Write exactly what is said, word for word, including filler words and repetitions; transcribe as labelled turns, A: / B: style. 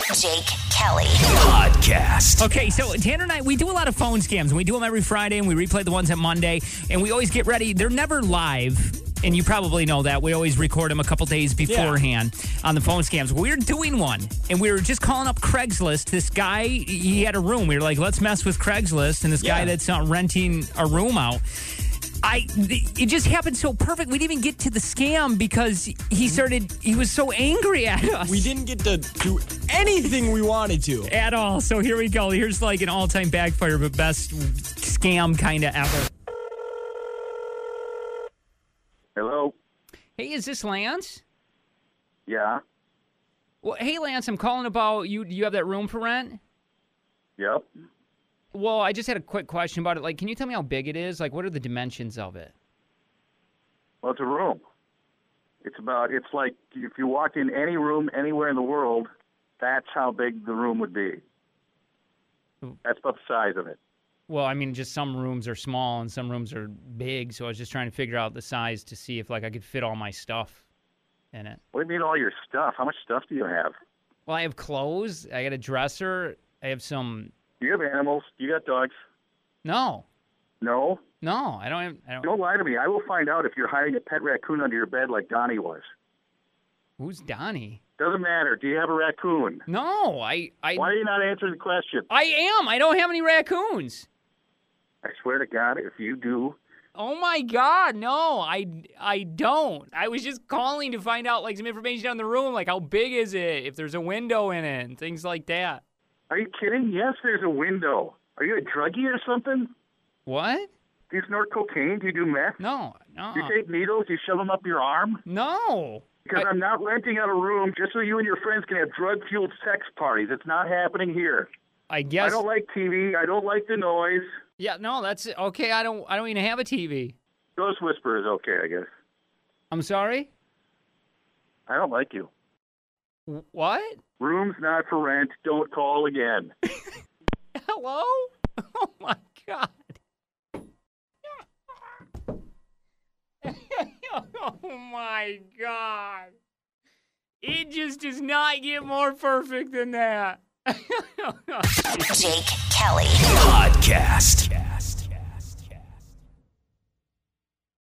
A: Jake Kelly
B: Podcast.
C: Okay, so Tanner and I, we do a lot of phone scams, and we do them every Friday, and we replay the ones at Monday, and we always get ready. They're never live, and you probably know that. We always record them a couple days beforehand yeah. on the phone scams. We were doing one, and we were just calling up Craigslist. This guy, he had a room. We were like, let's mess with Craigslist, and this yeah. guy that's not renting a room out. I, it just happened so perfect. We didn't even get to the scam because he started, he was so angry at us.
D: We didn't get to do anything we wanted to.
C: At all. So here we go. Here's like an all-time backfire, but best scam kind of ever.
E: Hello?
C: Hey, is this Lance?
E: Yeah.
C: Well, hey, Lance, I'm calling about, you, you have that room for rent?
E: Yep.
C: Well, I just had a quick question about it. Like, can you tell me how big it is? Like, what are the dimensions of it?
E: Well, it's a room. It's about, it's like if you walked in any room anywhere in the world, that's how big the room would be. That's about the size of it.
C: Well, I mean, just some rooms are small and some rooms are big, so I was just trying to figure out the size to see if, like, I could fit all my stuff in it.
E: What do you mean all your stuff? How much stuff do you have?
C: Well, I have clothes. I got a dresser. I have some...
E: Do you have animals? Do you got dogs?
C: No.
E: No?
C: No, I don't have... I don't...
E: don't lie to me. I will find out if you're hiding a pet raccoon under your bed like Donnie was.
C: Who's Donnie?
E: Doesn't matter. Do you have a raccoon?
C: No, I... I...
E: Why are you not answering the question?
C: I am. I don't have any raccoons.
E: I swear to God, if you do...
C: Oh, my God. No, I, I don't. I was just calling to find out, like, some information on the room, like, how big is it, if there's a window in it, and things like that.
E: Are you kidding? Yes, there's a window. Are you a druggie or something?
C: What?
E: Do you snort cocaine? Do you do meth?
C: No, no.
E: Do you take needles? Do you shove them up your arm?
C: No.
E: Because I... I'm not renting out a room just so you and your friends can have drug-fueled sex parties. It's not happening here.
C: I guess.
E: I don't like T V. I don't like the noise.
C: Yeah, no, that's okay. I don't. I don't even have a T V.
E: Ghost Whisperer is okay, I guess.
C: I'm sorry?
E: I don't like you.
C: What?
E: Room's not for rent. Don't call again.
C: Hello? Oh, my God. Oh, my God. It just does not get more perfect than that.
A: Jake Kelly
B: Podcast.